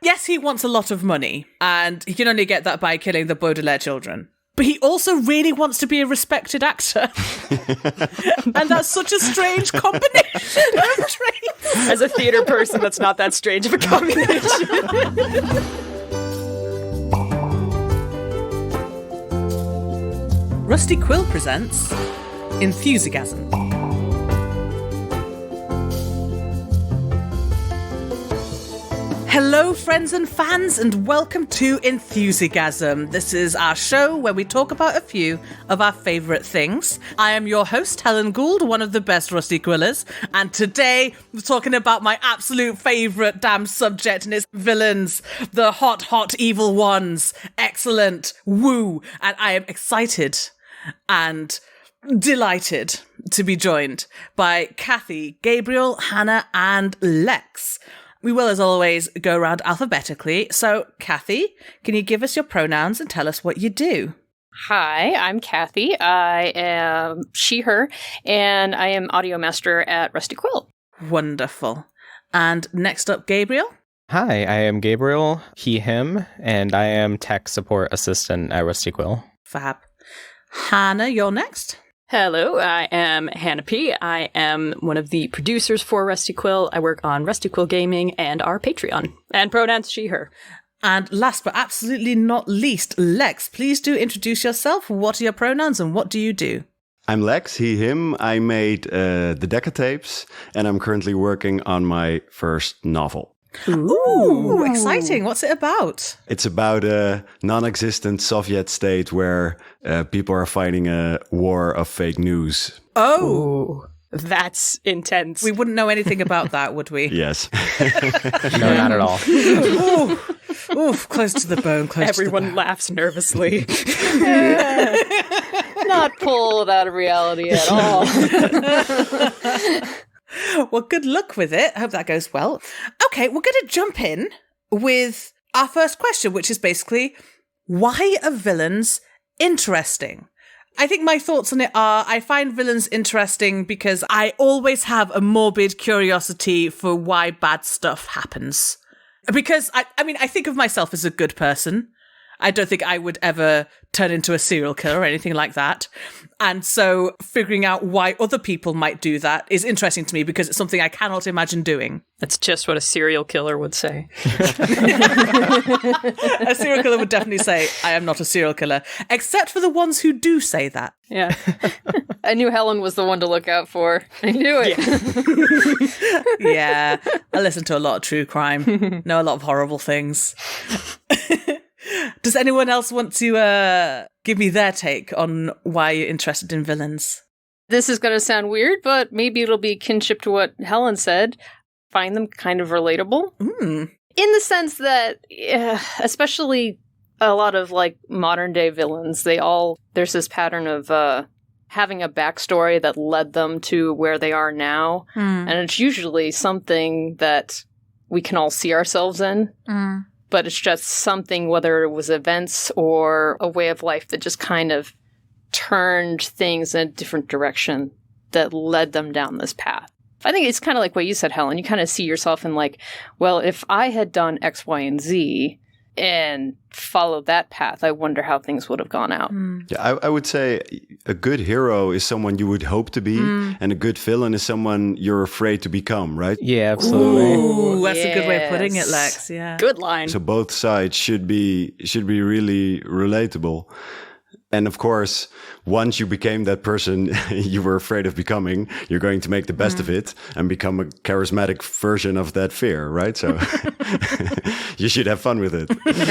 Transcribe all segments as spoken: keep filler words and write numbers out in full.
yes, he wants a lot of money, and he can only get that by killing the Baudelaire children. But he also really wants to be a respected actor. And that's such a strange combination of traits. As a theater person, that's not that strange of a combination. Rusty Quill presents Enthusiasm. Hello, friends and fans, and welcome to Enthusiasm. This is our show where we talk about a few of our favourite things. I am your host, Helen Gould, one of the best Rusty Quillers, and today we're talking about my absolute favourite damn subject, and it's villains, the hot, hot evil ones. Excellent, woo, and I am excited and delighted to be joined by Kathy, Gabriel, Hannah, and Lex. We will, as always, go around alphabetically. So, Kathy, can you give us your pronouns and tell us what you do? Hi, I'm Kathy. I am she, her, and I am audio master at Rusty Quill. Wonderful. And next up, Gabriel. Hi, I am Gabriel, he, him, and I am tech support assistant at Rusty Quill. Fab. Hannah, you're next. Hello, I am Hannah P. I am one of the producers for Rusty Quill. I work on Rusty Quill Gaming and our Patreon. And pronouns she, her. And last but absolutely not least, Lex, please do introduce yourself. What are your pronouns and what do you do? I'm Lex, he, him. I made uh, the Decca tapes and I'm currently working on my first novel. Ooh, Ooh, exciting. What's it about? It's about a non-existent Soviet state where uh, people are fighting a war of fake news. Oh, Ooh, that's intense. We wouldn't know anything about that, would we? Yes. No, not at all. Ooh, ooh, close to the bone, close Everyone to the bone. laughs nervously. Not pulled out of reality at all. Well, good luck with it. I hope that goes well. Okay, we're going to jump in with our first question, which is basically, why are villains interesting? I think my thoughts on it are, I find villains interesting because I always have a morbid curiosity for why bad stuff happens. Because, I, I mean, I think of myself as a good person. I don't think I would ever turn into a serial killer or anything like that. And so figuring out why other people might do that is interesting to me because it's something I cannot imagine doing. That's just what a serial killer would say. A serial killer would definitely say, I am not a serial killer, except for the ones who do say that. Yeah. I knew Helen was the one to look out for. I knew it. Yeah, yeah. I listen to a lot of true crime, know a lot of horrible things. Does anyone else want to uh, give me their take on why you're interested in villains? This is going to sound weird, but maybe it'll be kinship to what Helen said. Find them kind of relatable. Mm. In the sense that, uh, especially a lot of like modern day villains, they all, there's this pattern of uh, having a backstory that led them to where they are now. Mm. And it's usually something that we can all see ourselves in. Mm. But it's just something, whether it was events or a way of life that just kind of turned things in a different direction that led them down this path. I think it's kind of like what you said, Helen. You kind of see yourself in like, well, if I had done X, Y, and Z and followed that path, I wonder how things would have gone out. Mm. Yeah, I, I would say a good hero is someone you would hope to be, mm. and a good villain is someone you're afraid to become, right? Yeah, absolutely. Ooh, that's yes. a good way of putting it, Lex. Yeah. Good line. So both sides should be should be really relatable. And of course, once you became that person you were afraid of becoming, you're going to make the best mm. of it and become a charismatic version of that fear, right? So you should have fun with it.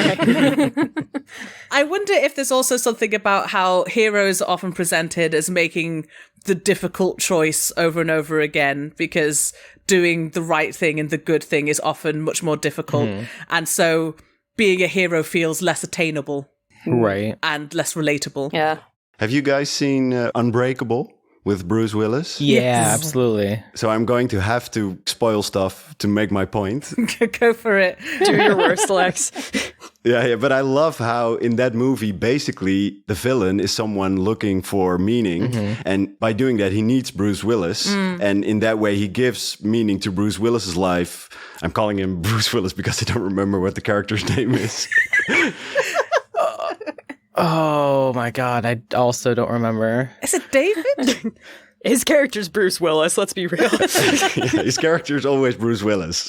I wonder if there's also something about how heroes are often presented as making the difficult choice over and over again, because doing the right thing and the good thing is often much more difficult. Mm. And so being a hero feels less attainable. Right. And less relatable. Yeah. Have you guys seen uh, Unbreakable with Bruce Willis? Yeah, Yes. absolutely. So I'm going to have to spoil stuff to make my point. Go for it. Do your worst, Lex. Yeah, yeah, but I love how in that movie, basically, the villain is someone looking for meaning. Mm-hmm. And by doing that, he needs Bruce Willis. Mm. And in that way, he gives meaning to Bruce Willis's life. I'm calling him Bruce Willis because I don't remember what the character's name is. Oh my God, I also don't remember. Is it David? His character's Bruce Willis, let's be real. Yeah, his character is always Bruce Willis.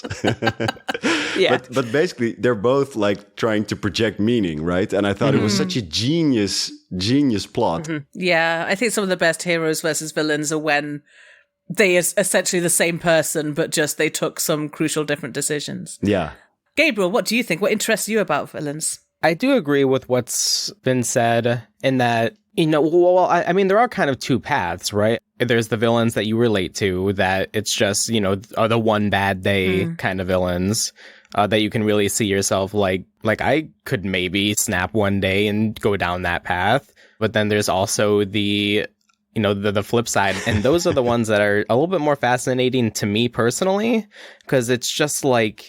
Yeah. But, but basically, they're both like trying to project meaning, right? And I thought mm-hmm. it was such a genius, genius plot. Mm-hmm. Yeah, I think some of the best heroes versus villains are when they are essentially the same person, but just they took some crucial different decisions. Yeah. Gabriel, what do you think? What interests you about villains? I do agree with what's been said in that, you know, well, I, I mean, there are kind of two paths, right? There's the villains that you relate to, that it's just, you know, are the one bad day mm. kind of villains uh, that you can really see yourself like, like I could maybe snap one day and go down that path. But then there's also the, you know, the, the flip side. And those are the ones that are a little bit more fascinating to me personally, because it's just like,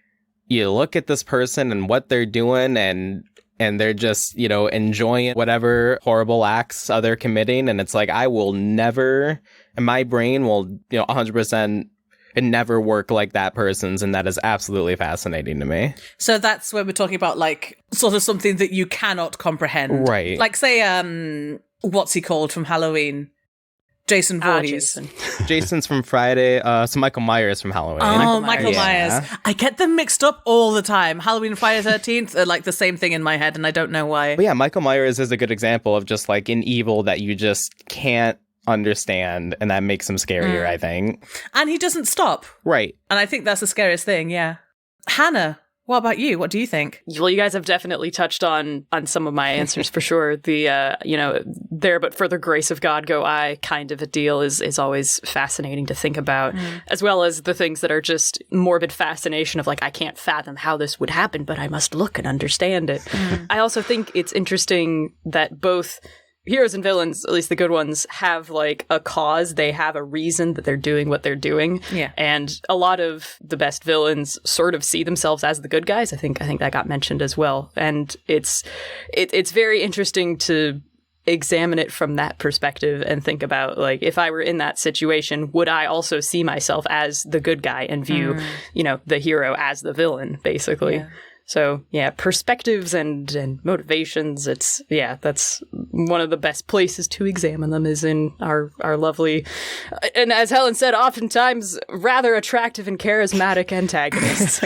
you look at this person and what they're doing and and they're just, you know, enjoying whatever horrible acts they're committing. And it's like, I will never, and my brain will, you know, one hundred percent and never work like that person's. And that is absolutely fascinating to me. So that's where we're talking about like sort of something that you cannot comprehend. Right. Like say, um, what's he called from Halloween? Jason Voorhees. Ah, Jason. Jason's from Friday. Uh, so Michael Myers from Halloween. Oh, Michael Myers. Yeah. Myers. I get them mixed up all the time. Halloween and Friday the thirteenth are like the same thing in my head, and I don't know why. But yeah, Michael Myers is a good example of just like an evil that you just can't understand, and that makes him scarier, mm. I think. And he doesn't stop. Right. And I think that's the scariest thing, yeah. Hannah, what about you? What do you think? Well, you guys have definitely touched on on some of my answers for sure. The, uh, you know, there but for the grace of God go I kind of a deal is, is always fascinating to think about, mm. as well as the things that are just morbid fascination of like, I can't fathom how this would happen, but I must look and understand it. Mm. I also think it's interesting that both heroes and villains, at least the good ones, have like a cause. They have a reason that they're doing what they're doing. Yeah. And a lot of the best villains sort of see themselves as the good guys. I think I think that got mentioned as well. And it's it, it's very interesting to examine it from that perspective and think about like, if I were in that situation, would I also see myself as the good guy and view, mm. you know, the hero as the villain, basically. Yeah. So, yeah, perspectives and, and motivations, it's, yeah, that's one of the best places to examine them is in our, our lovely, and as Helen said, oftentimes rather attractive and charismatic antagonists.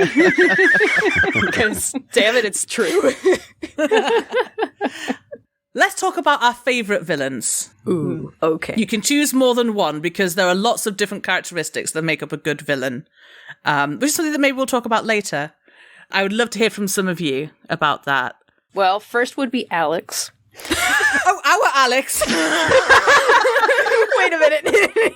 Because, damn it, it's true. Let's talk about our favourite villains. Ooh, okay. You can choose more than one because there are lots of different characteristics that make up a good villain, um, which is something that maybe we'll talk about later. I would love to hear from some of you about that. Well, first would be Alex. Oh, our Alex. Wait a minute.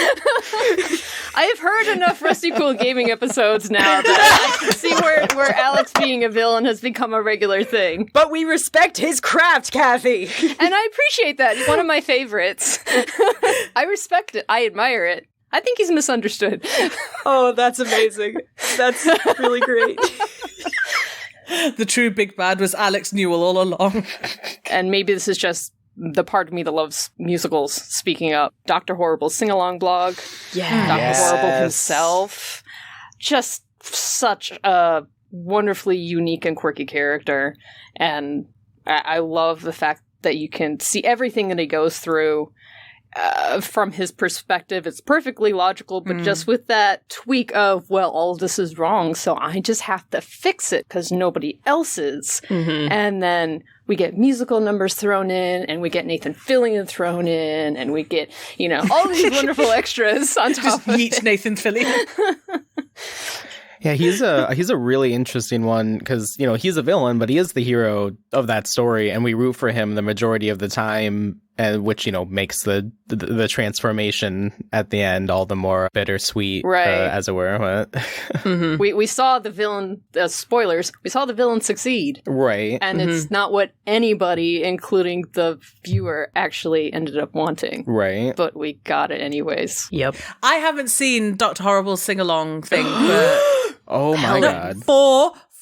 I have heard enough Rusty Quill Gaming episodes now that I can see where, where Alex being a villain has become a regular thing. But we respect his craft, Kathy. And I appreciate that. It's one of my favorites. I respect it. I admire it. I think he's misunderstood. Oh, that's amazing. That's really great. The true big bad was Alex Newell all along. And maybe this is just the part of me that loves musicals speaking up. Doctor Horrible's sing-along blog. Yeah. Doctor Yes. Horrible himself. Just such a wonderfully unique and quirky character. And I, I love the fact that you can see everything that he goes through Uh, from his perspective. It's perfectly logical, but mm. just with that tweak of, well, all of this is wrong, so I just have to fix it because nobody else is. Mm-hmm. And then we get musical numbers thrown in, and we get Nathan Fillion thrown in, and we get, you know, all these wonderful extras on top Just of yeet it. Nathan Fillion. Yeah, he's a he's a really interesting one because, you know, he's a villain, but he is the hero of that story, and we root for him the majority of the time, and which, you know, makes the the, the transformation at the end all the more bittersweet, right. uh, as it were. mm-hmm. We we saw the villain. Uh, spoilers. We saw the villain succeed, right? And mm-hmm. it's not what anybody, including the viewer, actually ended up wanting, right? But we got it anyways. Yep. I haven't seen Doctor Horrible's sing-along thing, but Oh my god. for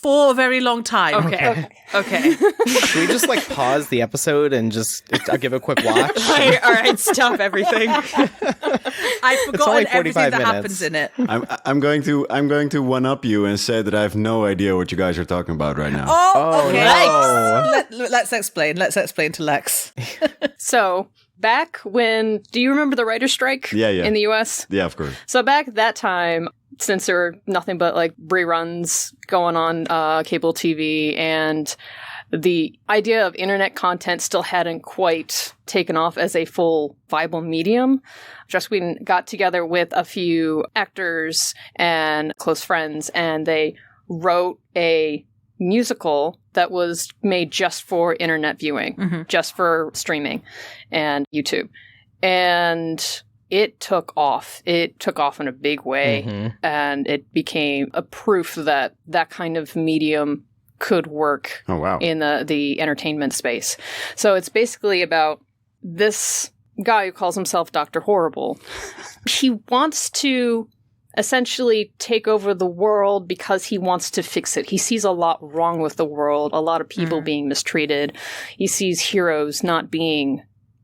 for a very long time. Okay. Okay. Should we just like pause the episode and just I'll give a quick watch? all right, all right, stop everything. I've only forgotten everything forty-five that minutes. happens in it. I'm I'm going to I'm going to one up you and say that I have no idea what you guys are talking about right now. Oh, Oh, okay. no. Let, let's explain. Let's explain to Lex. So back when, do you remember the writer's strike Yeah, yeah. in the U S? Yeah, of course. So back that time, since there were nothing but like reruns going on uh, cable T V, and the idea of internet content still hadn't quite taken off as a full viable medium, Joss Whedon got together with a few actors and close friends, and they wrote a musical that was made just for internet viewing, Mm-hmm. just for streaming and YouTube. And it took off. It took off in a big way, Mhm. and it became a proof that that kind of medium could work Oh wow. in the, the entertainment space. So it's basically about this guy who calls himself Doctor Horrible. He wants to essentially take over the world because he wants to fix it. He sees a lot wrong with the world, a lot of people being mistreated. He sees heroes not being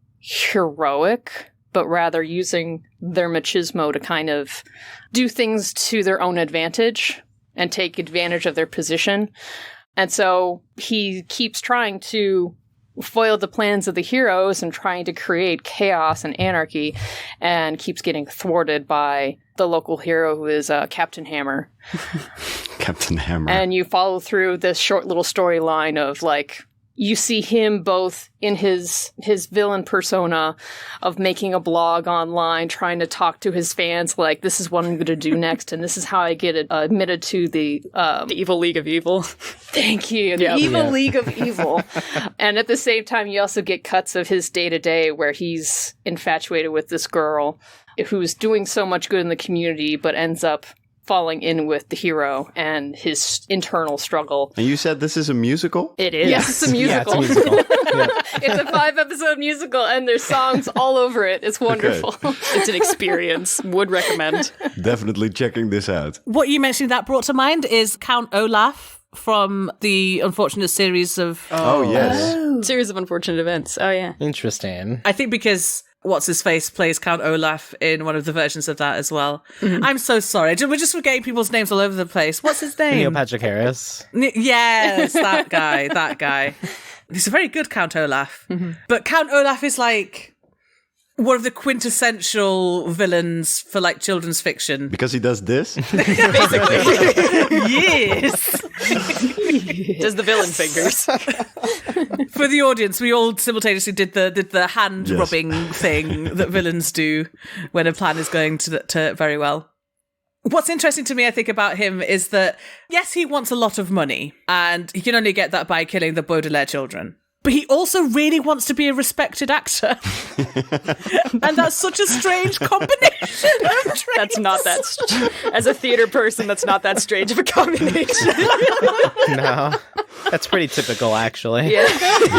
heroic, but rather using their machismo to kind of do things to their own advantage and take advantage of their position. And so he keeps trying to foil the plans of the heroes and trying to create chaos and anarchy, and keeps getting thwarted by the local hero who is uh, Captain Hammer. Captain Hammer. And you follow through this short little storyline of like, you see him both in his his villain persona of making a blog online, trying to talk to his fans, like, this is what I'm going to do next, and this is how I get it, uh, admitted to the... Um, The Evil League of Evil. Thank you. The Yeah. Evil Yeah. League of Evil. And at the same time, you also get cuts of his day-to-day where he's infatuated with this girl who's doing so much good in the community, but ends up falling in with the hero and his internal struggle. And you said this is a musical? It is. Yes. It's a Yeah, it's musical. a musical. Yeah. It's a five-episode musical, and there's songs all over it. It's wonderful. It's an experience. Would recommend. Definitely checking this out. What you mentioned that brought to mind is Count Olaf from the unfortunate series of. Oh, yes. Series of unfortunate events. Oh, yeah. Interesting. I think because what's his face plays Count Olaf in one of the versions of that as well. I'm so sorry. We're just forgetting people's names all over the place. What's his name? Neil Patrick Harris. N- yes, that guy. That guy. He's a very good Count Olaf. But Count Olaf is like one of the quintessential villains for like children's fiction. Because he does this? Yes. Does the villain fingers. For the audience, we all simultaneously did the did the hand Yes. rubbing thing that villains do when a plan is going to, to very well. What's interesting to me, I think, about him is that, yes, he wants a lot of money, and he can only get that by killing the Baudelaire children. But he also really wants to be a respected actor. And that's such a strange combination of traits. That's not that. St- As a theater person, that's not that strange of a combination. No, that's pretty typical, actually. Yeah.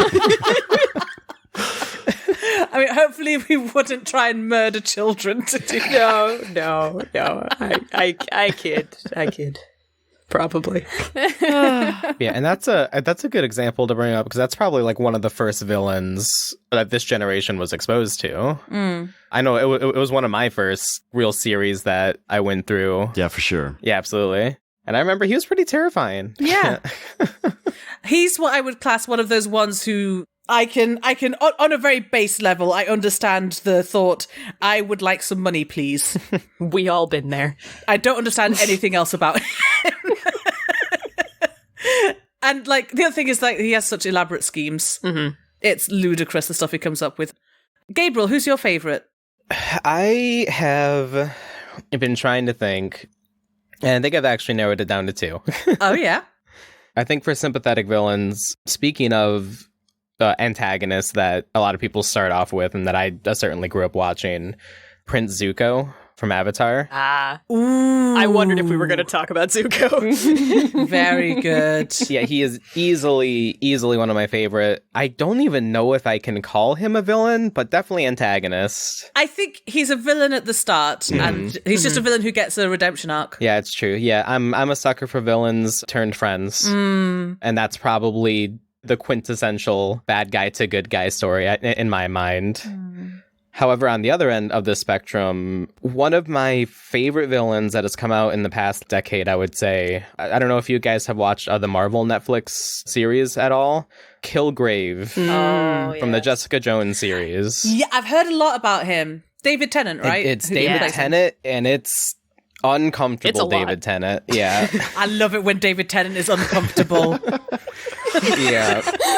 I mean, hopefully we wouldn't try and murder children to do that. No, no, no. I, I, I kid. I kid. Probably. Yeah, and that's a that's a good example to bring up because that's probably like one of the first villains that this generation was exposed to. I know it, w- it was one of my first real series that I went through. Yeah, for sure. Yeah, absolutely. And I remember he was pretty terrifying. Yeah. He's what I would class one of those ones who I can, I can, on, on a very base level, I understand the thought, I would like some money, please. We all been there. I don't understand anything else about him. And, like, the other thing is, like, he has such elaborate schemes. Mm-hmm. It's ludicrous, the stuff he comes up with. Gabriel, who's your favourite? I have been trying to think, and I think I've actually narrowed it down to two. Oh, yeah? I think for sympathetic villains, speaking of uh, antagonists that a lot of people start off with and that I uh, certainly grew up watching, Prince Zuko from Avatar. Ah, Ooh. I wondered if we were going to talk about Zuko. Very good. Yeah, he is easily, easily one of my favorite. I don't even know if I can call him a villain, but definitely antagonist. I think he's a villain at the start, and he's just a villain who gets a redemption arc. Yeah, it's true. Yeah, I'm I'm a sucker for villains turned friends. Mm. And that's probably the quintessential bad guy to good guy story i- in my mind. Mm. However, on the other end of the spectrum, one of my favorite villains that has come out in the past decade, I would say, I, I don't know if you guys have watched uh, the Marvel Netflix series at all, Kilgrave Oh, from the yes. Jessica Jones series. Yeah, I've heard a lot about him. David Tennant, It- right? it's Who David plays him. Tennant, and it's uncomfortable It's a lot. David Tennant. Yeah. I love it when David Tennant is uncomfortable. Yeah.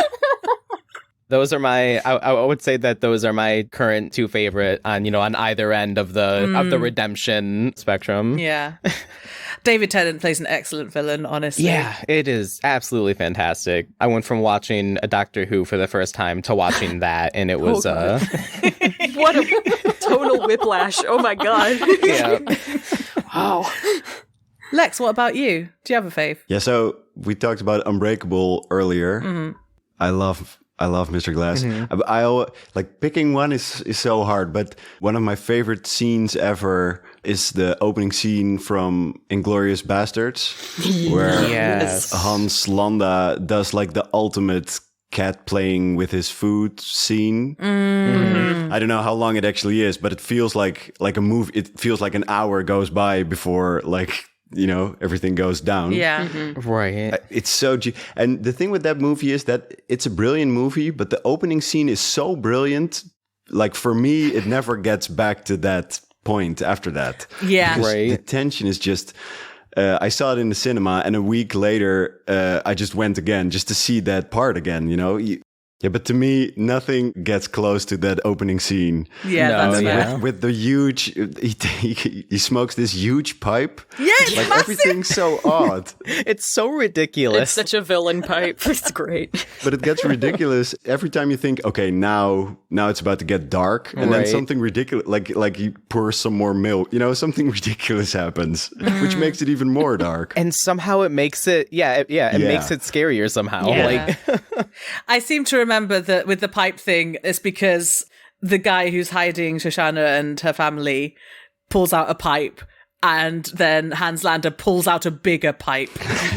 Those are my I, I would say that those are my current two favorite on, you know, on either end of the of the redemption spectrum. Yeah. David Tennant plays an excellent villain, honestly. Yeah, it is absolutely fantastic. I went from watching a Doctor Who for the first time to watching that, and it was uh What a total whiplash. Oh my god. yeah. Wow. Lex, what about you? Do you have a fave? Yeah, so we talked about Unbreakable earlier. I love I love Mister Glass. I, I al- like picking one is is so hard, but one of my favorite scenes ever is the opening scene from Inglourious Bastards, where Yes. Hans Landa does like the ultimate cat playing with his food scene. I don't know how long it actually is, but it feels like like a movie. It feels like an hour goes by before like, you know, everything goes down. Yeah. Right. It's so ge- and the thing with that movie is that it's a brilliant movie, but the opening scene is so brilliant. Like for me, it never gets back to that point after that. Yeah. Because Right. the tension is just. Uh, I saw it in the cinema, and a week later, uh, I just went again just to see that part again. You know. You- yeah, but to me, nothing gets close to that opening scene. Yeah, No, that's And fair. yeah. with, with the huge, he, he he smokes this huge pipe. Yeah, it's Like massive. everything's so odd. It's so ridiculous. It's such a villain pipe. It's great. But it gets ridiculous every time you think, okay, now now it's about to get dark, and then Right. something ridiculous, like like you pour some more milk, you know, something ridiculous happens, which makes it even more dark. and somehow it makes it yeah, it, yeah, it Yeah. makes it scarier somehow. Yeah. Like I seem to remember that with the pipe thing, it's because the guy who's hiding Shoshana and her family pulls out a pipe, and then Hans Landa pulls out a bigger pipe.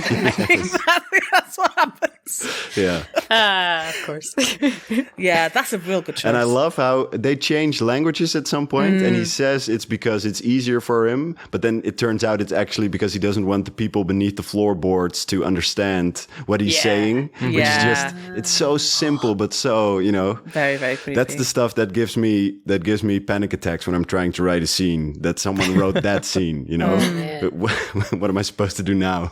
That's what happens. Yeah, Ah, of course. Yeah, that's a real good choice. and I love how they change languages at some point, and he says it's because it's easier for him, but then it turns out it's actually because he doesn't want the people beneath the floorboards to understand what he's Yeah. saying, which Yeah. is just it's so simple, but so you know. very, very creepy. That's the stuff that gives me that gives me panic attacks when I'm trying to write a scene. That someone wrote that scene, you know. But what, what am I supposed to do now?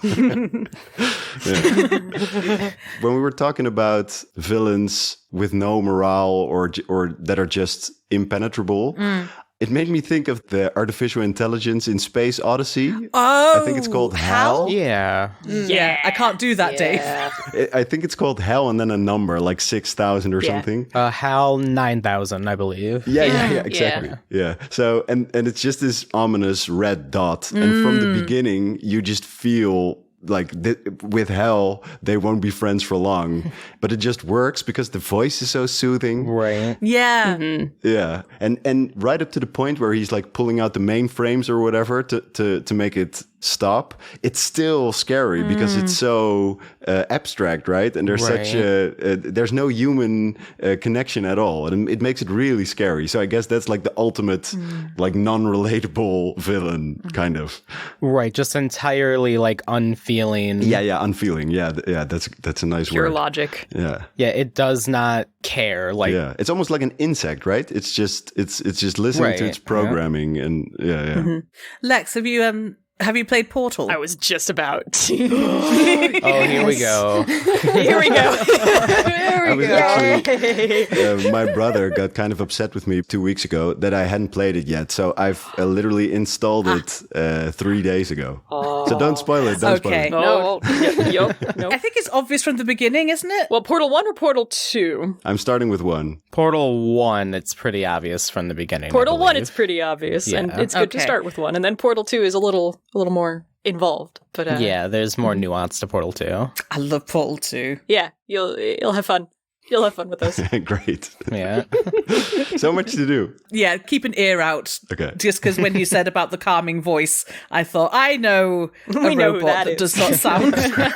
Yeah. When we were talking about villains with no morale or j- or that are just impenetrable, it made me think of the artificial intelligence in Space Odyssey. Oh, I think it's called HAL. yeah. Yeah, I can't do that, Dave. Yeah. I I think it's called HAL and then a number like six thousand or Yeah. something. Uh HAL nine thousand, I believe. Yeah, yeah, Yeah. yeah, exactly. Yeah. So, and and it's just this ominous red dot, and from the beginning, you just feel like th- with hell they won't be friends for long, but it just works because the voice is so soothing. Right. Yeah. Yeah, and and right up to the point where he's like pulling out the mainframes or whatever to to to make it stop. It's still scary because it's so uh, abstract, right? And there's such Right. a, a there's no human uh, connection at all, and it makes it really scary. So I guess that's like the ultimate like non-relatable villain, kind of. Right. Just entirely like unfeeling. Yeah, yeah, unfeeling. Yeah, th- yeah. That's that's a nice Pure word. logic. Yeah. Yeah, it does not care. Like Yeah, it's almost like an insect, right? It's just it's it's just listening to Right, its programming, and yeah, yeah. Lex, have you um Have you played Portal? I was just about to. Oh, here we go. Here we go. Here I we was go. actually, uh, my brother got kind of upset with me two weeks ago that I hadn't played it yet. So I've uh, literally installed it uh, three days ago. So don't spoil it. Don't Okay. spoil it. No. Yep. yep, nope. I think it's obvious from the beginning, isn't it? Well, Portal one or Portal two? I'm starting with one. Portal one, it's pretty obvious from the beginning. I Portal one, believe. it's pretty obvious, and Yeah. it's good to Okay. start with one. And then Portal two is a little, a little more involved. But uh, Yeah, there's more nuance to Portal two. I love Portal two. yeah, you'll you'll have fun. You'll have fun with those. Great. Yeah. So much to do. Yeah, keep an ear out. Okay. Just because when you said about the calming voice, I thought, I know a We know who robot that that, is. does not sound.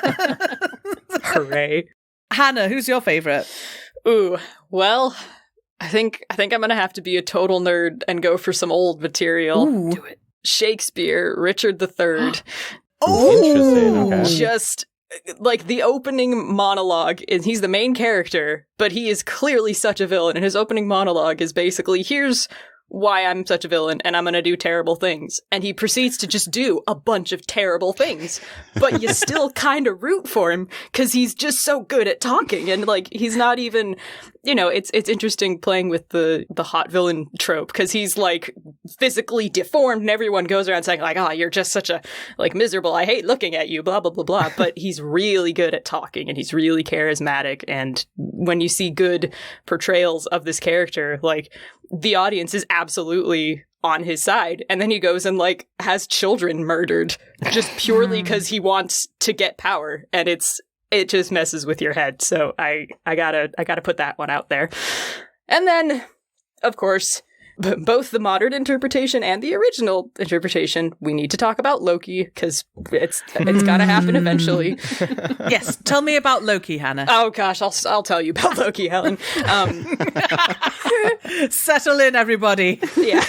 Hooray! Hannah, who's your favorite? Ooh, well, I think I think I'm gonna have to be a total nerd and go for some old material. Ooh. Do it. Shakespeare, Richard the Third. Interesting. Okay. Just like the opening monologue is he's the main character, but he is clearly such a villain, and his opening monologue is basically, here's why I'm such a villain and I'm gonna do terrible things. And he proceeds to just do a bunch of terrible things. But you still kind of root for him because he's just so good at talking, and like he's not even, you know, it's it's interesting playing with the the hot villain trope because he's like physically deformed and everyone goes around saying like, oh, you're just such a like miserable, I hate looking at you, blah blah blah blah. But he's really good at talking and he's really charismatic, and when you see good portrayals of this character, like the audience is absolutely on his side. And then he goes and like has children murdered just purely because he wants to get power, and it's it just messes with your head. So I I gotta I gotta put that one out there. And then, of course, b- both the modern interpretation and the original interpretation, we need to talk about Loki because it's it's gotta happen eventually. Yes, tell me about Loki, Hannah. Oh gosh, I'll I'll tell you about Loki, Helen. Um, Settle in, everybody. Yeah.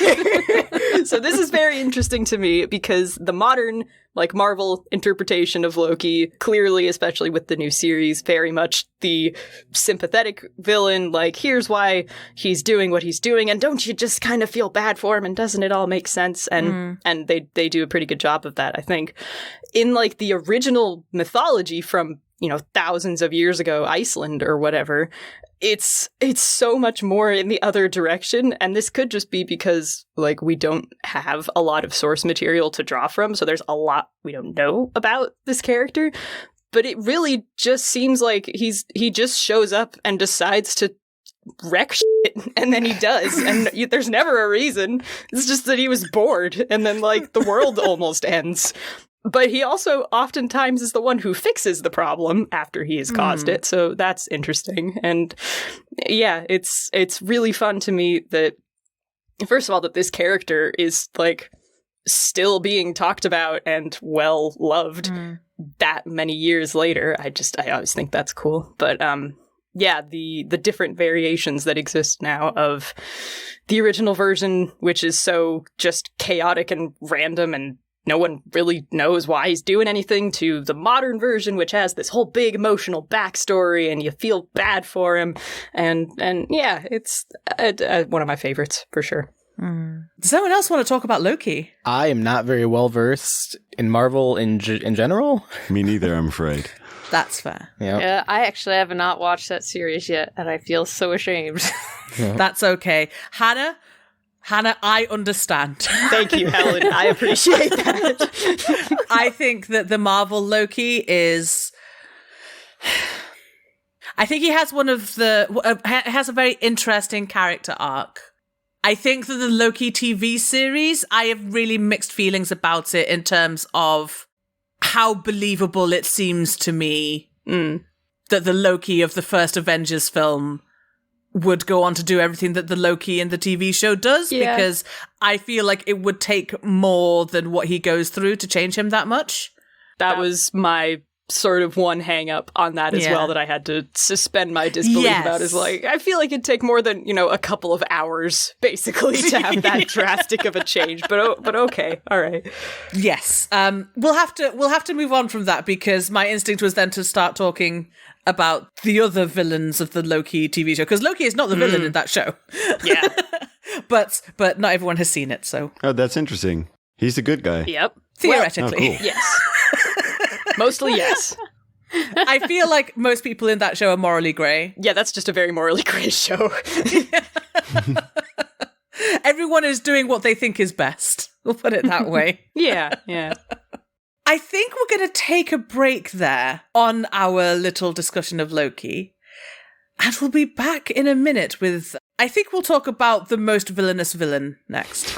So this is very interesting to me because the modern, like, Marvel interpretation of Loki, clearly, especially with the new series, very much the sympathetic villain, like, here's why he's doing what he's doing, and don't you just kind of feel bad for him, and doesn't it all make sense? And mm. and they, they do a pretty good job of that, I think. In, like, the original mythology from, you know, thousands of years ago, Iceland or whatever, it's it's so much more in the other direction, and this could just be because like we don't have a lot of source material to draw from, so there's a lot we don't know about this character. But it really just seems like he's he just shows up and decides to wreck shit, and then he does, and you, there's never a reason. It's just that he was bored, and then like the world almost ends. But he also oftentimes is the one who fixes the problem after he has caused mm. it. So that's interesting. And yeah, it's it's really fun to me that, first of all, that this character is like still being talked about and well loved mm. that many years later. I just I always think that's cool. But um yeah, the the different variations that exist now of the original version, which is so just chaotic and random and no one really knows why he's doing anything, to the modern version, which has this whole big emotional backstory and you feel bad for him. And, and yeah, it's uh, uh, one of my favorites for sure. Mm. Does anyone else want to talk about Loki? I am not very well versed in Marvel in g- in general. Me neither, I'm afraid. That's fair. Yep. Yeah, I actually have not watched that series yet, and I feel so ashamed. Yeah. That's okay. Hannah? Hannah, I understand. Thank you, Helen. I appreciate that. I think that the Marvel Loki is... I think he has one of the... Uh, has a very interesting character arc. I think that the Loki T V series, I have really mixed feelings about it in terms of how believable it seems to me mm. that the Loki of the first Avengers film would go on to do everything that the Loki in the T V show does, yeah. because I feel like it would take more than what he goes through to change him that much. That was my sort of one hang up on that as Yeah. well that I had to suspend my disbelief Yes. about, is like, I feel like it'd take more than, you know, a couple of hours basically to have that drastic of a change. But oh, but okay, all right. Yes. Um we'll have to we'll have to move on from that, because my instinct was then to start talking about the other villains of the Loki T V show, because Loki is not the villain Mm. in that show. Yeah. but but not everyone has seen it, so Oh, that's interesting. He's the good guy. Yep. Theoretically. Oh, cool. Yes. Mostly yes. I feel like most people in that show are morally grey. Yeah, that's just a very morally gray show. Everyone is doing what they think is best. We'll put it that way. Yeah, yeah. I think we're going to take a break there on our little discussion of Loki. And we'll be back in a minute with, I think we'll talk about the most villainous villain next.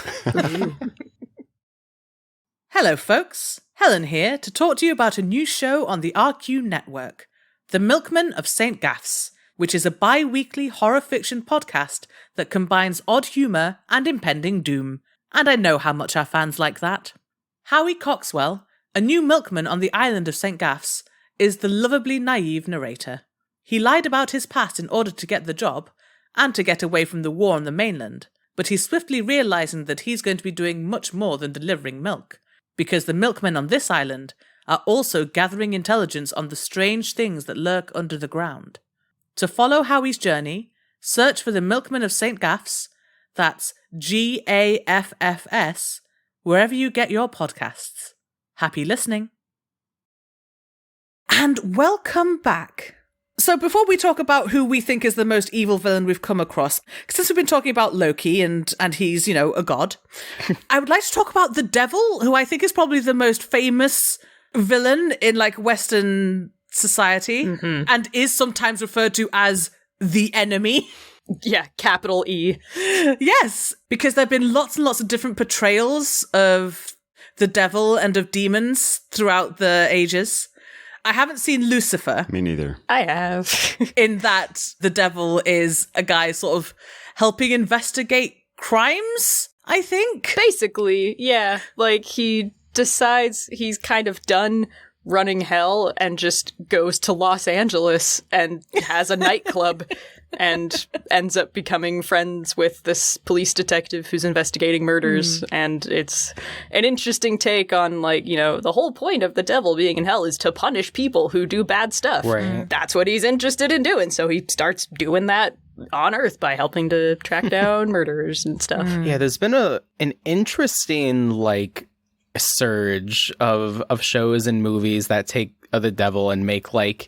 Hello, folks. Helen here to talk to you about a new show on the R Q network, The Milkman of Saint Gaffs, which is a bi-weekly horror fiction podcast that combines odd humour and impending doom. And I know how much our fans like that. Howie Coxwell, a new milkman on the island of Saint Gaffs, is the lovably naive narrator. He lied about his past in order to get the job, and to get away from the war on the mainland, but he's swiftly realising that he's going to be doing much more than delivering milk, because the milkmen on this island are also gathering intelligence on the strange things that lurk under the ground. To follow Howie's journey, search for the Milkman of Saint Gaffs, that's G A F F S, wherever you get your podcasts. Happy listening. And welcome back. So before we talk about who we think is the most evil villain we've come across, since we've been talking about Loki and, and he's, you know, a god, I would like to talk about the Devil, who I think is probably the most famous villain in like Western society, mm-hmm. and is sometimes referred to as the enemy. Yeah, capital E. Yes, because there have been lots and lots of different portrayals of the devil and of demons throughout the ages. I haven't seen Lucifer. Me neither. I have. In that the devil is a guy sort of helping investigate crimes, I think. Basically, yeah. Like, he decides he's kind of done running hell and just goes to Los Angeles and has a nightclub and ends up becoming friends with this police detective who's investigating murders. Mm. And it's an interesting take on, like, you know, the whole point of the devil being in hell is to punish people who do bad stuff. Right. That's what he's interested in doing. So he starts doing that on Earth by helping to track down murderers and stuff. Mm. Yeah, there's been a an interesting, like, surge of of shows and movies that take uh, the devil and make like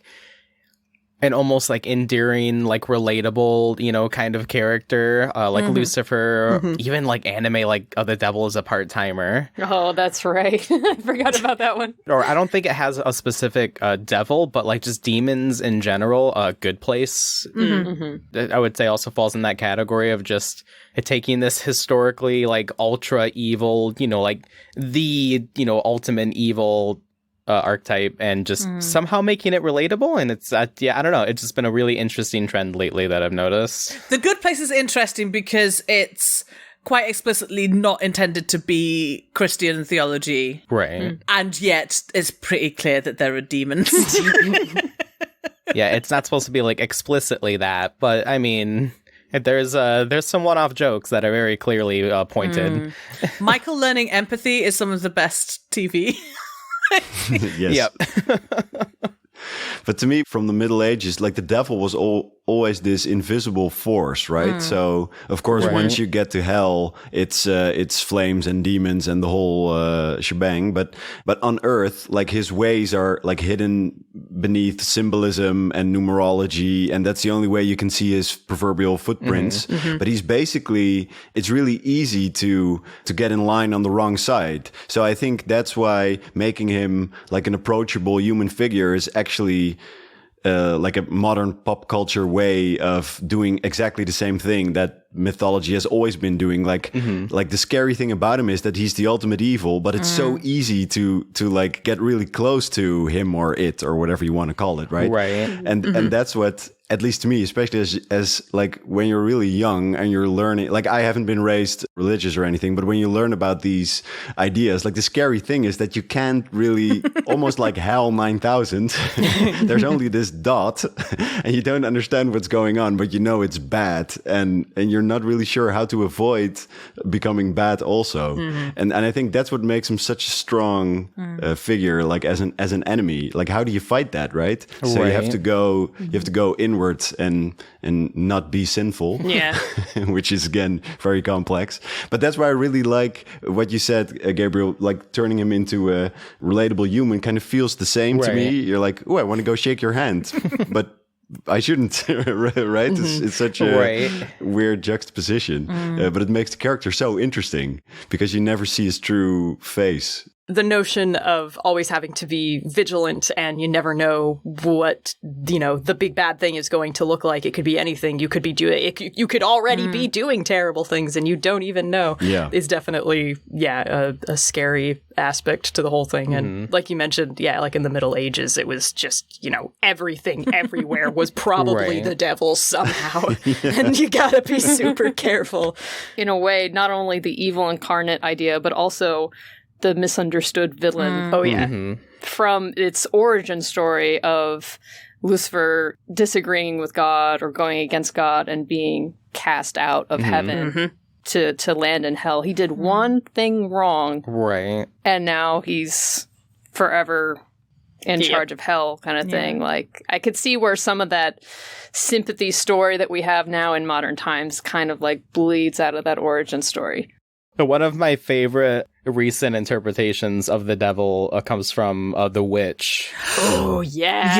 an almost like endearing, like relatable, you know, kind of character, uh, like mm-hmm. Lucifer, mm-hmm. even like anime, like oh, the devil is a part-timer. Oh, that's right. I forgot about that one. Or I don't think it has a specific uh, devil, but like just demons in general. A uh, Good Place, mm-hmm. I would say, also falls in that category of just it taking this historically like ultra evil, you know, like the, you know, ultimate evil Uh, archetype and just mm. somehow making it relatable. And it's, uh, yeah, I don't know. It's just been a really interesting trend lately that I've noticed. The Good Place is interesting because it's quite explicitly not intended to be Christian theology. Right. Mm. And yet it's pretty clear that there are demons. Yeah, it's not supposed to be like explicitly that, but I mean, there's uh, there's some one-off jokes that are very clearly uh, pointed. Mm. Michael learning empathy is some of the best T V. Yes. Yep. But to me, from the Middle Ages, like the devil was all, always this invisible force, right? Mm. So, of course, right. once you get to hell, it's uh, it's flames and demons and the whole uh, shebang. But but on Earth, like his ways are like hidden beneath symbolism and numerology, and that's the only way you can see his proverbial footprints. Mm-hmm. Mm-hmm. But he's basically, it's really easy to to get in line on the wrong side. So I think that's why making him like an approachable human figure is actually Uh, like a modern pop culture way of doing exactly the same thing that mythology has always been doing. Like, mm-hmm. like the scary thing about him is that he's the ultimate evil, but it's mm. so easy to to like get really close to him or it or whatever you want to call it, right? Right. And mm-hmm. and that's what, at least to me, especially as as like when you're really young and you're learning. Like I haven't been raised religious or anything, but when you learn about these ideas, like the scary thing is that you can't really, almost like HAL nine thousand. There's only this dot, and you don't understand what's going on, but you know it's bad, and and you're not really sure how to avoid becoming bad also. Mm-hmm. And and I think that's what makes him such a strong mm. uh, figure, like as an as an enemy. Like how do you fight that, right? So right. you have to go, you have to go in inwards and and not be sinful. Yeah. Which is again very complex. But that's why I really like what you said, uh, Gabriel. Like turning him into a relatable human kind of feels the same right. to me. You're like, oh, I want to go shake your hand, but I shouldn't, right? It's, Mm-hmm. it's such a Right. weird juxtaposition, Mm. uh, but it makes the character so interesting because you never see his true face. The notion of always having to be vigilant and you never know what, you know, the big bad thing is going to look like. It could be anything. You could be doing, it, could- you could already be doing terrible things and you don't even know. Yeah. Is definitely, yeah, a, a scary aspect to the whole thing. And like you mentioned, yeah, like in the Middle Ages, it was just, you know, everything everywhere was probably Right. the devil somehow. And you gotta be super careful. In a way, not only the evil incarnate idea, but also the misunderstood villain. Oh, yeah. Mhm. From its origin story of Lucifer disagreeing with God or going against God and being cast out of heaven to, to land in hell. He did one thing wrong, Right. and now he's forever in Yep. charge of hell, kind of thing. Like, I could see where some of that sympathy story that we have now in modern times kind of like bleeds out of that origin story. But one of my favorite recent interpretations of the devil uh, comes from uh, The Witch. Oh, yes.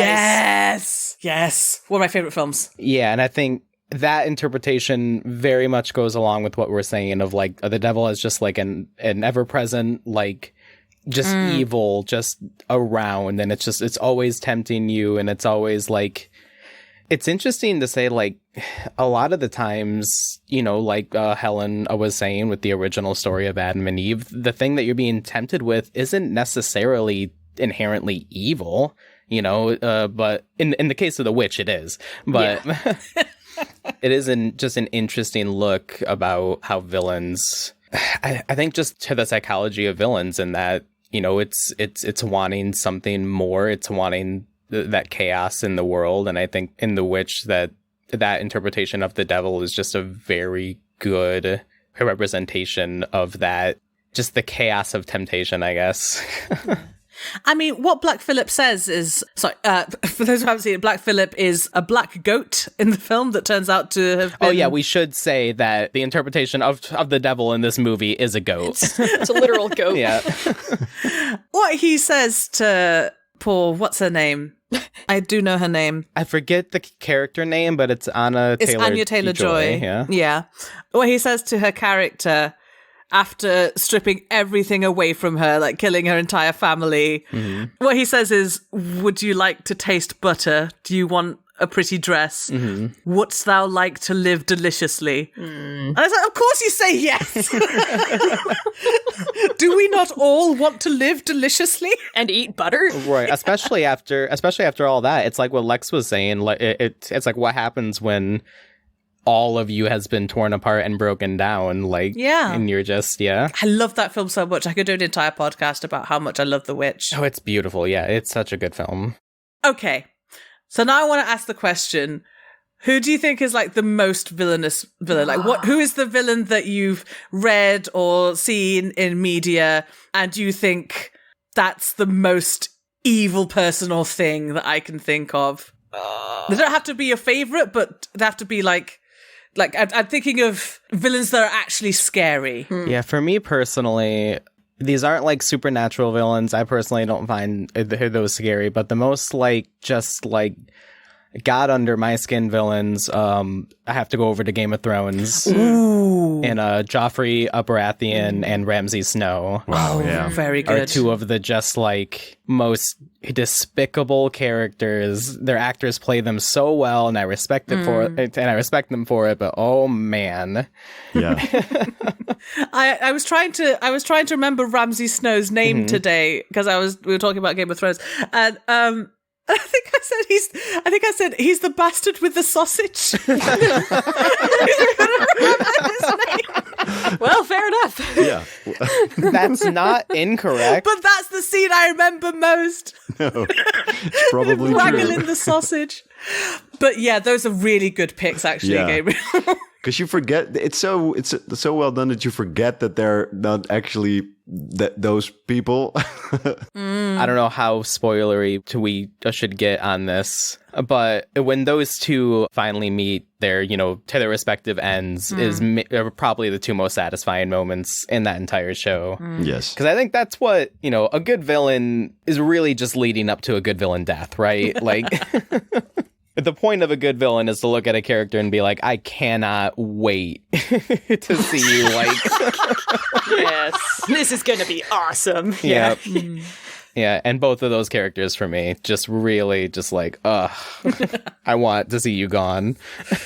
Yes. Yes. One of my favorite films. Yeah, and I think that interpretation very much goes along with what we're saying of like uh, the devil is just like an an ever-present, like just evil, just around, and it's just it's always tempting you, and it's always like it's interesting to say, like, a lot of the times, you know, like uh, Helen was saying with the original story of Adam and Eve, the thing that you're being tempted with isn't necessarily inherently evil, you know, uh, but in in the case of the witch, it is. But it is an, just an interesting look about how villains, I, I think just to the psychology of villains, and that, you know, it's it's it's wanting something more, it's wanting th- that chaos in the world. And I think in The Witch, that that interpretation of the devil is just a very good representation of that, just the chaos of temptation, I guess. I mean, what Black Phillip says is, sorry, uh, for those who haven't seen it, Black Phillip is a black goat in the film that turns out to have been... Oh yeah, we should say that the interpretation of of the devil in this movie is a goat. It's a literal goat. Yeah. What he says to poor, what's her name? I do know her name. I forget the character name, but it's Anna It's Taylor Anya Taylor-Joy. Yeah. Yeah. What he says to her character after stripping everything away from her, like killing her entire family, Mm-hmm. what he says is, would you like to taste butter? Do you want a pretty dress? Mm-hmm. Wouldst thou like to live deliciously? And I was like, of course you say yes. Do we not all want to live deliciously? And eat butter? Right, especially after especially after all that. It's like what Lex was saying, like it, it it's like what happens when all of you has been torn apart and broken down, like, Yeah. and you're just, yeah. I love that film so much. I could do an entire podcast about how much I love The Witch. Oh, it's beautiful. Yeah, it's such a good film. Okay. So now I want to ask the question, who do you think is like the most villainous villain? Like what who is the villain that you've read or seen in media and you think that's the most evil person or thing that I can think of? They don't have to be your favorite, but they have to be like like I'm, I'm thinking of villains that are actually scary. Yeah, for me personally, these aren't like supernatural villains. I personally don't find those scary, but the most like just like got under my skin villains, um, I have to go over to Game of Thrones. Ooh. And uh, Joffrey Baratheon and Ramsay Snow Wow, yeah. Very are good. two of the just like most despicable characters. Their actors play them so well, and I respect it for it, and I respect them for it. But oh man, Yeah. I, I was trying to I was trying to remember Ramsay Snow's name Mm-hmm. today because I was we were talking about Game of Thrones and um I think I said he's I think I said he's the bastard with the sausage. Well, fair enough. Yeah. that's not incorrect. But that's the scene I remember most. No, it's probably true. Waggling the sausage. But yeah, those are really good picks actually, Yeah. Gabriel. because you forget it's so it's so well done that you forget that they're not actually that those people. I don't know how spoilery to we should get on this, but when those two finally meet their, you know, to their respective ends mm. is mi- are probably the two most satisfying moments in that entire show. Mm. Yes. Because I think that's what, you know, a good villain is really just leading up to a good villain death, right? Like... The point of a good villain is to look at a character and be like, I cannot wait to see you, like... Yes. This is going to be awesome. Yeah. Mm. Yeah, and both of those characters for me, just really just like, ugh, I want to see you gone.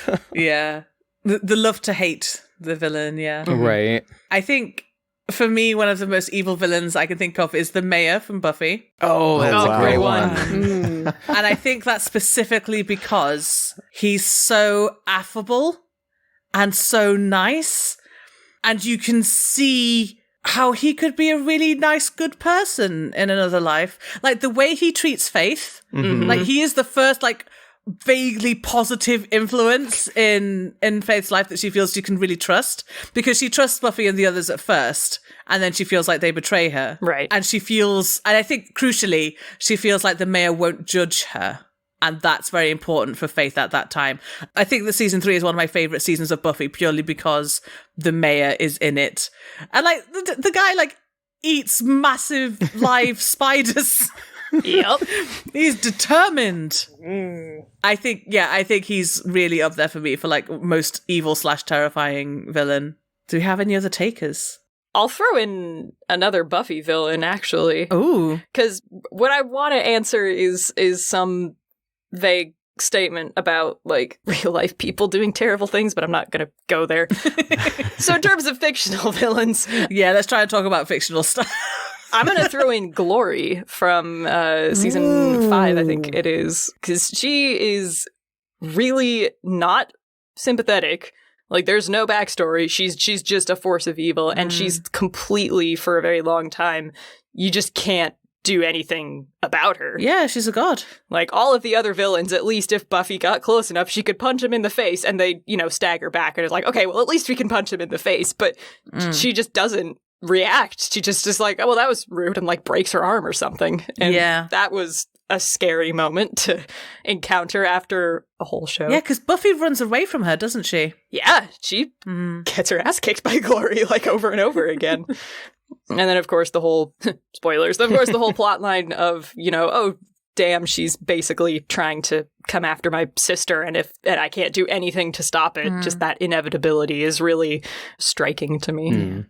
Yeah. The, the love to hate the villain, yeah. Mm-hmm. Right. I think... For me, one of the most evil villains I can think of is the mayor from Buffy. Oh, that's oh, a wow. great one. Mm. And I think that's specifically because he's so affable and so nice. And you can see how he could be a really nice, good person in another life. Like the way he treats Faith. Mm-hmm. Like he is the first, like, vaguely positive influence in in Faith's life that she feels she can really trust, because she trusts Buffy and the others at first, and then she feels like they betray her. Right. And she feels, and I think crucially, she feels like the mayor won't judge her. And that's very important for Faith at that time. I think that season three is one of my favorite seasons of Buffy purely because the mayor is in it. And like the, the guy like eats massive live spiders. Yep. He's determined. Mm. I think, yeah, I think he's really up there for me for like most evil slash terrifying villain. Do we have any other takers? I'll throw in another Buffy villain, actually. Ooh. Because what I want to answer is is some vague statement about like real life people doing terrible things, but I'm not going to go there. So in terms of fictional villains. Yeah, let's try and talk about fictional stuff. I'm going to throw in Glory from uh, season Ooh. five, I think it is, because she is really not sympathetic. Like, there's no backstory. She's she's just a force of evil, and mm. she's completely, for a very long time, you just can't do anything about her. Yeah, she's a god. Like, all of the other villains, at least if Buffy got close enough, she could punch him in the face, and they, you know, stagger back, and it's like, okay, well, at least we can punch him in the face, but mm. she just doesn't react. She just is like, oh, well, that was rude, and like breaks her arm or something. And yeah. that was a scary moment to encounter after a whole show. Yeah, because Buffy runs away from her, doesn't she? Yeah, she mm. gets her ass kicked by Glory like over and over again. And then, of course, the whole spoilers. Of course, the whole plot line of, you know, oh, damn, she's basically trying to come after my sister, and if and I can't do anything to stop it. Mm. Just that inevitability is really striking to me. Mm.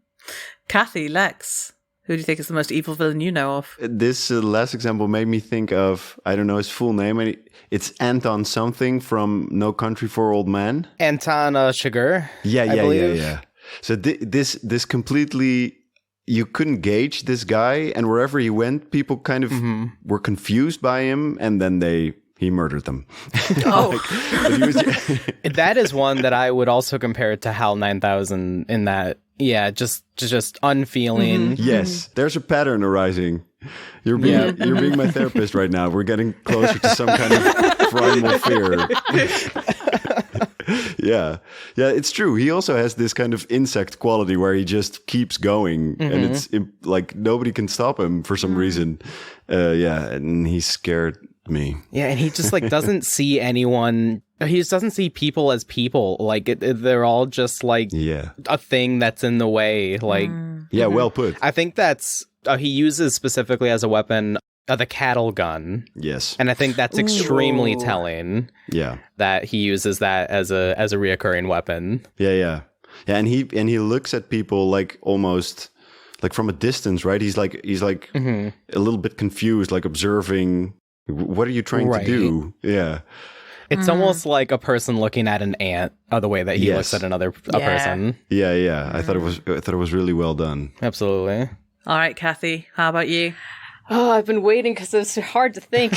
Kathy, Lex, who do you think is the most evil villain you know of? This uh, last example made me think of, I don't know his full name. It's Anton something from No Country for Old Men. Anton uh, Chigurh. Yeah, I yeah, believe. yeah, yeah. So th- this this completely, you couldn't gauge this guy, and wherever he went, people kind of mm-hmm. were confused by him, and then they he murdered them. Oh, like, he was, that is one that I would also compare it to HAL nine thousand in that. Yeah, just just unfeeling. Mm-hmm. Yes, there's a pattern arising. You're being yeah. you're being my therapist right now. We're getting closer to some kind of primal fear. yeah, yeah, it's true. He also has this kind of insect quality where he just keeps going, mm-hmm. and it's it, like nobody can stop him for some reason. Uh, yeah, and he scared me. Yeah, and he just like doesn't see anyone. He just doesn't see people as people. Like it, it, they're all just like yeah. a thing that's in the way. Like mm. yeah, well put. I think that's uh, he uses specifically as a weapon uh, the cattle gun. Yes, and I think that's extremely Ooh. telling. Yeah, that he uses that as a as a reoccurring weapon. Yeah, yeah, yeah, and he and he looks at people like almost like from a distance, right? He's like he's like mm-hmm. a little bit confused, like observing. What are you trying right. to do? Yeah. It's mm. almost like a person looking at an ant, uh, the way that he yes. looks at another a yeah. person. Yeah, yeah. I thought it was. I thought it was really well done. Absolutely. All right, Kathy. How about you? Oh, I've been waiting because it's hard to think.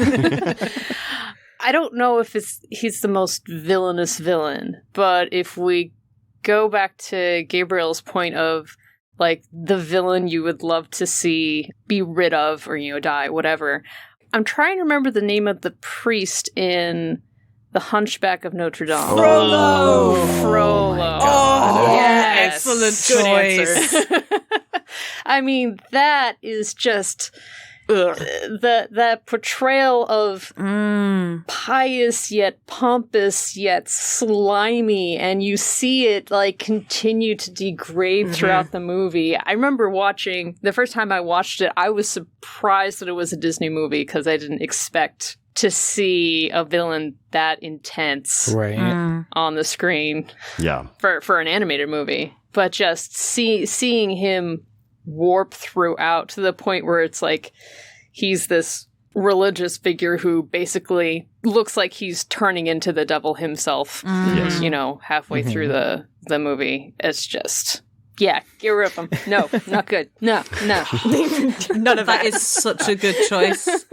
I don't know if it's he's the most villainous villain, but if we go back to Gabriel's point of like the villain you would love to see be rid of or you know die, whatever. I'm trying to remember the name of the priest in The Hunchback of Notre Dame. Frollo! Frollo. Oh, Yes. excellent Good choice. answer. I mean, that is just ugh, the the portrayal of Mm. pious yet pompous yet slimy, and you see it like continue to degrade throughout the movie. I remember watching the first time I watched it, I was surprised that it was a Disney movie because I didn't expect to see a villain that intense Right. Mm. on the screen Yeah. for for an animated movie. But just see seeing him warp throughout to the point where it's like he's this religious figure who basically looks like he's turning into the devil himself, Yes. you know, halfway Mhm. through the, the movie. It's just, yeah, get rid of him. No, not good. No, no. None of That that. is such a good choice.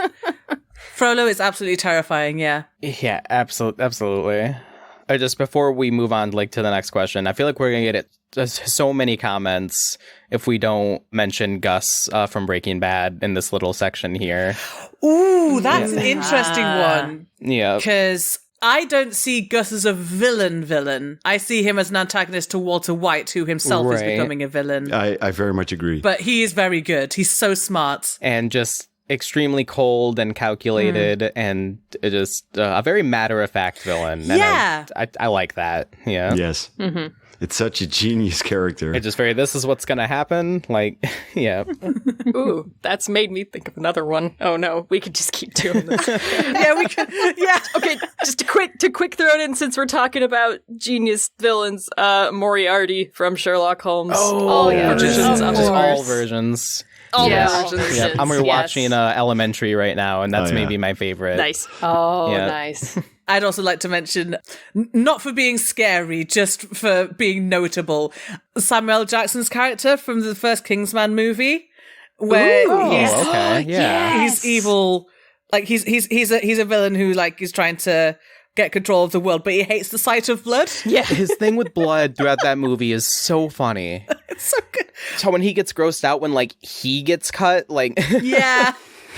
Frollo is absolutely terrifying, yeah. Yeah, absolutely, absolutely. Uh, just before we move on, like to the next question, I feel like we're gonna get it. Just so many comments if we don't mention Gus uh, from Breaking Bad in this little section here. Ooh, that's an interesting one. Yeah, Because I don't see Gus as a villain villain. I see him as an antagonist to Walter White, who himself is Right. becoming a villain. I, I very much agree. But he is very good. He's so smart. and just extremely cold and calculated, and it just uh, a very matter of fact villain. And I- Yeah. I, I like that. Yeah, yes. It's such a genius character. it's just very. This is what's gonna happen. Like, yeah, Ooh, that's made me think of another one. Oh no, we could just keep doing this. Yeah, we could. Yeah. Okay, just to quick to quick throw it in since we're talking about genius villains. Uh, Moriarty from Sherlock Holmes. Oh, yeah. versions Of of just course. all versions. all Yeah. versions. Yeah, I'm rewatching Yes. uh, Elementary right now, and that's Oh, yeah. maybe my favorite. Nice. Oh, Yeah. nice. I'd also like to mention, n- not for being scary, just for being notable, Samuel L. Jackson's character from the first Kingsman movie, where Oh, he's okay, yeah. he's evil, like he's he's he's a he's a villain who like is trying to get control of the world, but he hates the sight of blood. Yeah. His thing with blood throughout that movie is so funny. It's so good. So when he gets grossed out when like he gets cut, like Yeah.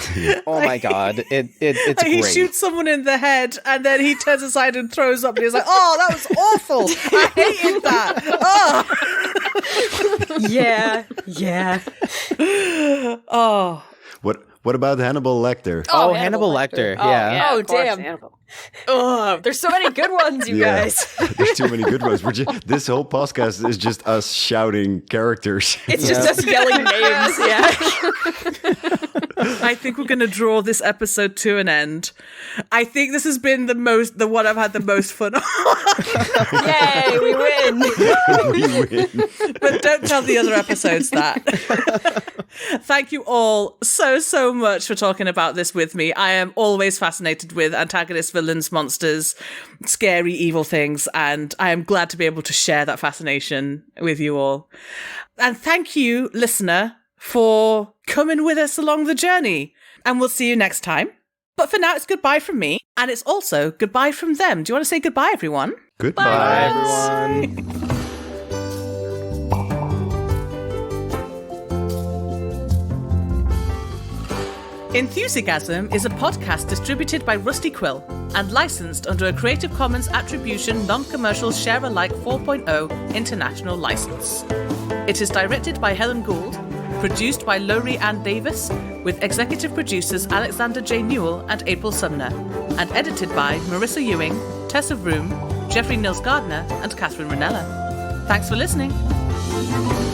oh my god, it, it it's Like, he great. shoots someone in the head and then he turns aside and throws up and he's like, oh, that was awful. I hated that. Oh. Yeah. Yeah. Oh. What What about Hannibal Lecter? oh, Oh, Hannibal Hannibal Lecter, Oh, yeah. yeah. Oh, of course, damn. Hannibal. Oh, there's so many good ones, you Yeah. guys. There's too many good ones. We're ju- this whole podcast is just us shouting characters. It's just Yeah. us yelling names. Yeah. I think we're going to draw this episode to an end. I think this has been the most, the one I've had the most fun on. Yay, we win. We win. But don't tell the other episodes that. Thank you all so, so much for talking about this with me. I am always fascinated with antagonists, villains, monsters, scary, evil things, and I am glad to be able to share that fascination with you all. And thank you, listener, for coming with us along the journey. And we'll see you next time. But for now, it's goodbye from me, and it's also goodbye from them. Do you want to say goodbye, everyone? Goodbye. Bye, everyone. Enthusiasm is a podcast distributed by Rusty Quill and licensed under a Creative Commons Attribution Non-Commercial Share-alike four point oh international license. It is directed by Helen Gould, produced by Laurie Ann Davis, with executive producers Alexander J. Newell and April Sumner, and edited by Marissa Ewing, Tessa Vroom, Jeffrey Nils Gardner, and Catherine Ranella. Thanks for listening.